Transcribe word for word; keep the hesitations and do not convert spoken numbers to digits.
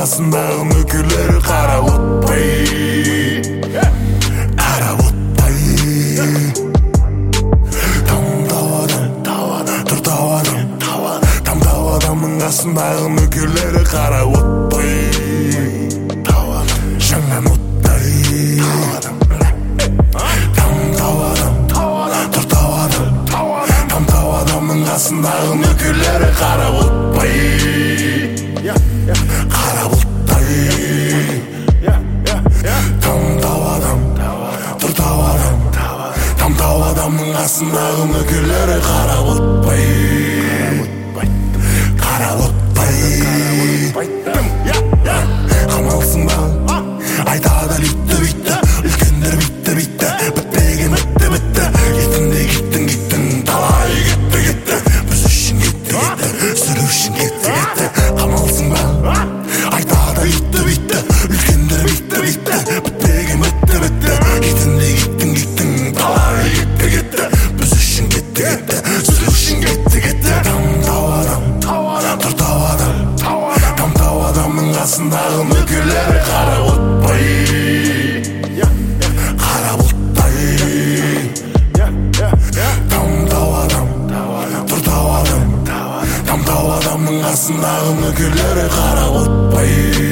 қасындағы нөкерлері қарап отпай, қарап отпай. Тамтау адам, тұр тау адам, тамтау адамның қасындағы нөкерлері қарап отпай, жаңа оттай. Тамтау адам, тұр тау адам, тамтау адамның қасындағы нөкерлері қарап отпай, қарап оттай. Тамтау адам, тұр тау адам, тамтау адамның қасындағы нөкерлері қарап отпай, қарап отпай. Қамалсың ба айтады бүйтті бүйтті, үлкендер бүйтті бүйтті, бітпеген бітті бітті. Кетінде кеттің кеттің, талай кетті кетті, біз үшін кетті кетті, сүру үшін кетті кетті. Қамалсың ба айтады бүйтті бүйтті, үлкендер бүйтті бүйтті, бітпеген бітті бітті. Кетінде кеттің кеттің, талай кетті кетті, біз үшін кетті кетті, сүру үшін кетті кетті. Тамтау адам, тұр тау адам, тамтау адамның қасындағы нөкерлері қарап отпай, қарап оттай. Тамтау адам, тұр тау адам, тамтау адамның қасындағы нөкерлері қарап отпай.